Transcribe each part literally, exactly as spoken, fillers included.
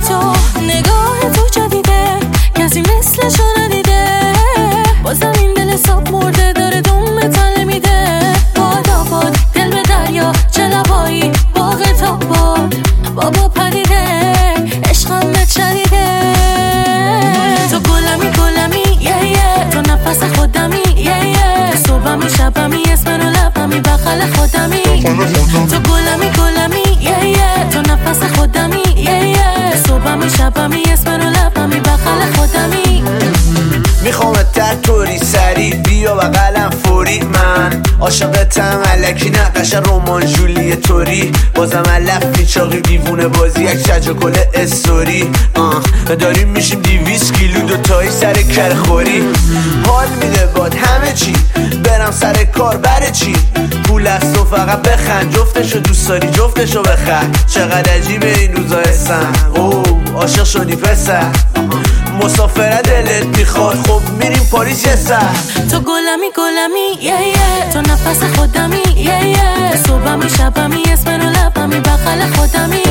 تو نگاه تو جدیده کسی مثلشو ندیده بازم این دل حساب مرده داره دوم تله میده باد آباد دل به دریا چه لبایی باغ تا باد بابا پریده عشقم به چریده تو گلمی گلمی یه یه تو نفس خودمی یه یه صبحمی شبمی اسم رو لبمی بغل خودمی تو گلمی گلمی یه یه تو نفس خودمی یه یه صبحمی شبمی اسم رو لبمی بغل خودمی میخوامت در طوری سری بیا بغلم فوری من عاشقتم الکی نقش رمان جولی توری بازم علف میچاقی دیوونه بازی یک شج و کل استوری آه داریم میشیم دیویس کیلو دوتایی سر کرخوری حال میده باد همه چی برم سر کار بره چی پول است و فقط بخند جفتشو دوست داری جفتشو بخند چقدر عجیبه این روزا هستن اوه عاشق شدی پسر مسافره دلت میخواد خب میریم پاریس یه سر تو گلمی گلمی یه یه تو نفس خودمی یه یه صبحمی شبمی اسم رو لبمی بغل خودمی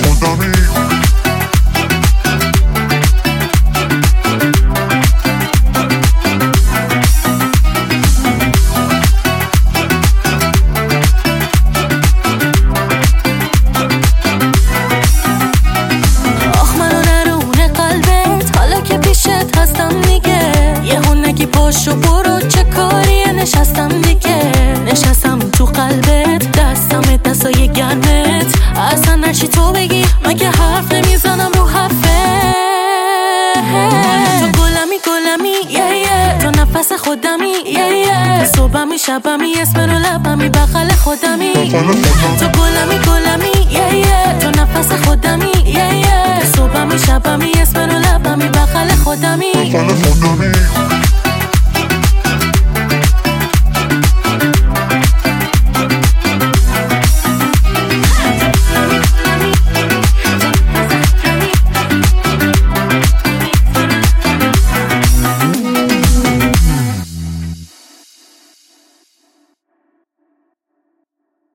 پاشو برو چه کاریه نشستم دیگه نشستم تو قلبت دستم دستای گرمت اصلا نچی تو بگی مگه حرف نمیزنم رو حرفه تو گلمی گلمی یه یه تو نفس خودمی یه یه صبحمی شبمی اسم رو لبمی بغل خودمی تو گلمی گلمی یه یه تو نفس خودمی یه یه صبحمی شبمی اسم رو لبمی بغل خودمی